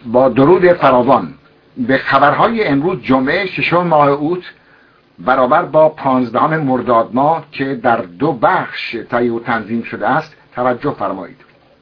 با درود فراوان به خبرهای امروز جمعه 6 ماه اوت برابر با 15 مرداد ماه که در 2 بخش تهیه و تنظیم شده است توجه فرمایید.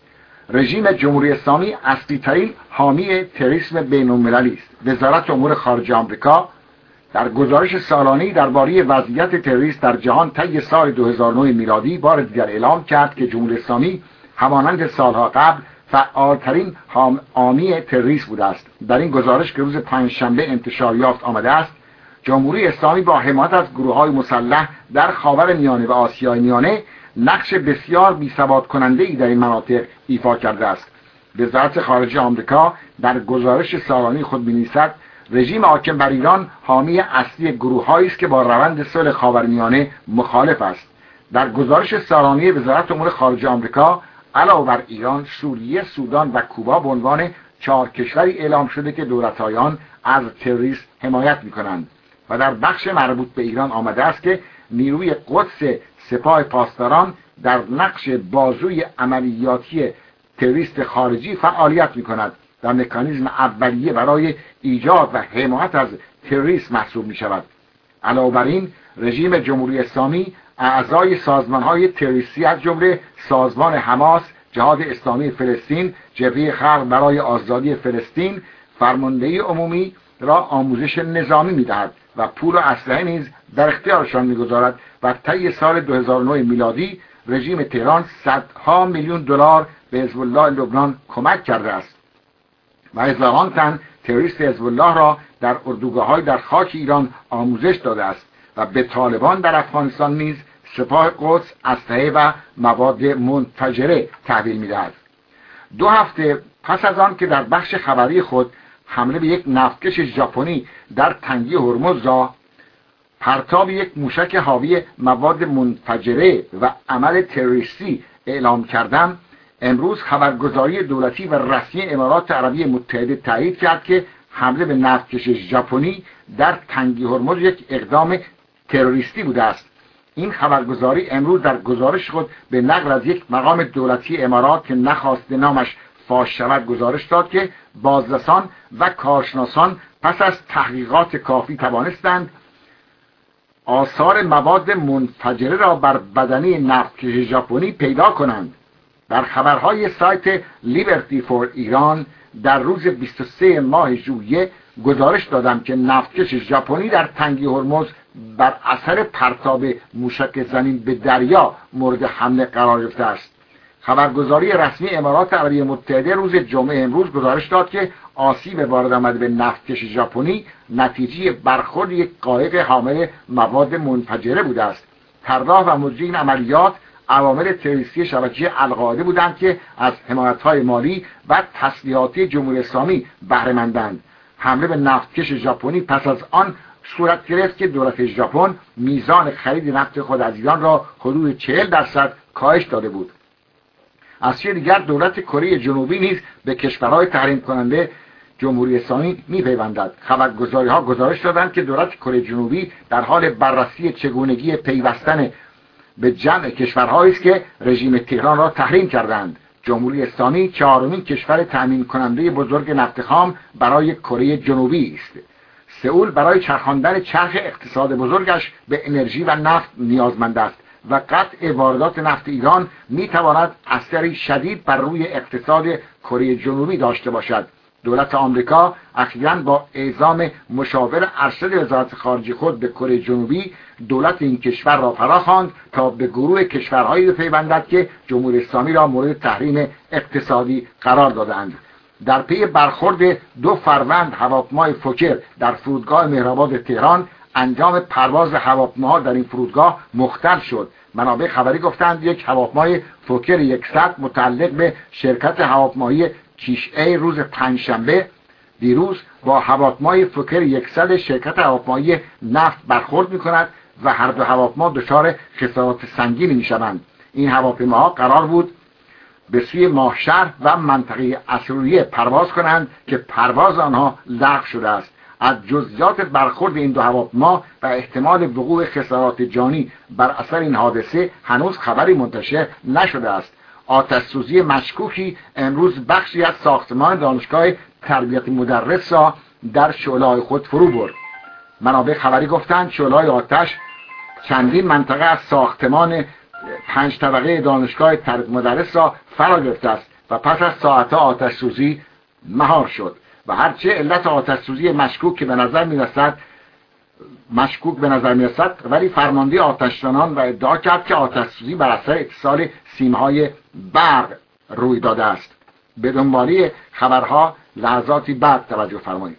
رژیم جمهوری اسلامی اصلی‌ترین حامی تروریسم بین‌المللی است. وزارت امور خارجه آمریکا در گزارش سالانه‌ای درباره وضعیت تروریسم در جهان طی سال 2009 میلادی بار دیگر اعلام کرد که جمهوری اسلامی همانند سالها قبل فعالترین حامی تروریسم بوده است. در این گزارش که روز پنجشنبه انتشار یافت آمده است، جمهوری اسلامی با حمایت از گروه‌های مسلح در خاورمیانه و آسیای میانه نقش بسیار بی‌ثبات کننده‌ای در این مناطق ایفا کرده است. وزارت خارجه آمریکا در گزارش سالانه خود می‌نویسد رژیم حاکم بر ایران حامی اصلی گروه‌هایی است که با روند صلح خاورمیانه مخالف است. در گزارش سالانه وزارت امور خارجه آمریکا علاوه بر ایران، سوریه، سودان و کوبا به عنوان 4 کشوری اعلام شده که دولت‌های آن از تروریسم حمایت می‌کنند و در بخش مربوط به ایران آمده است که نیروی قدس سپاه پاسداران در نقش بازوی عملیاتی تروریست خارجی فعالیت می‌کند و مکانیزم اولیه برای ایجاد و حمایت از تروریسم محسوب می‌شود. علاوه بر این، رژیم جمهوری اسلامی اعضای سازمان‌های تروریستی از جمله سازمان حماس، جهاد اسلامی فلسطین، جبهه خلق برای آزادی فلسطین، فرماندهی عمومی را آموزش نظامی می‌دهد و پول و اسلحه نیز در اختیارشان می‌گذارد و طی سال 2009 میلادی رژیم تهران صدها میلیون دلار به حزب الله لبنان کمک کرده است و هزاران تن تروریست حزب الله را در اردوگاه‌های در خاک ایران آموزش داده است و به طالبان در افغانستان نیز سپاه قدس اسلحه و مواد منفجره تحویل می‌دهد. 2 هفته پس از آن که در بخش خبری خود حمله به یک نفتکش ژاپنی در تنگه هرمز را پرتاب یک موشک حاوی مواد منفجره و عمل تروریستی اعلام کردم، امروز خبرگزاری دولتی و رسمی امارات عربی متحده تایید کرد که حمله به نفتکش ژاپنی در تنگه هرمز یک اقدام تروریستی بوده است. این خبرگزاری امروز در گزارش خود به نقل از یک مقام دولتی امارات که نخواسته نامش فاش شود گزارش داد که بازرسان و کارشناسان پس از تحقیقات کافی توانستند آثار مواد منفجره را بر بدنه نفتکش ژاپنی پیدا کنند. در خبرهای سایت لیبرتی فور ایران در روز 23 ماه ژوئیه گزارش دادم که نفتکش ژاپنی در تنگه هرمز بر اثر پرتاب موشک زمین به دریا مورد حمله قرار گرفته است. خبرگزاری رسمی امارات عربی متحده روز جمعه امروز گزارش داد که آسیب وارد آمده به نفتکش ژاپنی نتیجه برخورد یک قایق حامل مواد منفجره بوده است. طراح و مجری این عملیات عوامل تروریستی شبکه القاعده بودند که از حمایت‌های مالی و تسلیحاتی جمهوری اسلامی بهره مندند. حمله به نفتکش ژاپنی پس از آن صورت گرفت که دولت ژاپن میزان خرید نفت خود از ایران را حدود 40% کاهش داده بود. از سوی دیگر دولت کره جنوبی نیز به کشورهای تحریم کننده جمهوری اسلامی میپیوندد. خبرگزاری‌ها گزارش دادند که دولت کره جنوبی در حال بررسی چگونگی پیوستن به جمع کشورهایی است که رژیم تهران را تحریم کردند. جمهوری اسلامی 4مین کشور تامین کننده بزرگ نفت خام برای کره جنوبی است. سئول برای چرخاندن چرخ اقتصاد بزرگش به انرژی و نفت نیازمند است و قطع واردات نفت ایران میتواند اثری شدید بر روی اقتصاد کره جنوبی داشته باشد. دولت آمریکا اخیراً با اعزام مشاور ارشد وزارت خارجه خود به کره جنوبی دولت این کشور را فراخواند تا به گروه کشورهایی بپیوندد که جمهوری اسلامی را مورد تحریم اقتصادی قرار دادند. در پی برخورد 2 فروند هواپیمای فوکر در فرودگاه مهرآباد تهران انجام پرواز هواپیماها در این فرودگاه مختل شد. منابع خبری گفتند یک هواپیمای فوکر 100 متعلق به شرکت هواپیمایی کیش ای روز پنجشنبه دیروز با هواپیمای فوکر 100 شرکت هواپیمایی نفت برخورد می‌کند و هر 2 هواپیما دچار خسارات سنگینی می‌شوند. این هواپیماها قرار بود به سوی ماهشهر و منطقه اسروریه پرواز کنند که پرواز آنها لغو شده است. از جزئیات برخورد این 2 هواپیما و احتمال وقوع خسارات جانی بر اثر این حادثه هنوز خبری منتشر نشده است. آتش سوزی مشکوکی امروز بخشی از ساختمان دانشگاه تربیت مدرس را در شعله‌های خود فرو برد. منابع خبری گفتند شعله‌های آتش چندین منطقه از ساختمان 5 طبقه دانشگاه تربیت مدرس را فرا گرفته است و پس از ساعت‌ها آتش سوزی مهار شد و هرچه علت آتش سوزی مشکوک به نظر می‌رسد ولی فرمانده آتش‌زنان و ادعا کرد که آتش سوزی بر اثر اتصال سیم‌های برق روی داده است. به دنباله خبرها لحظاتی بعد توجه فرمایید.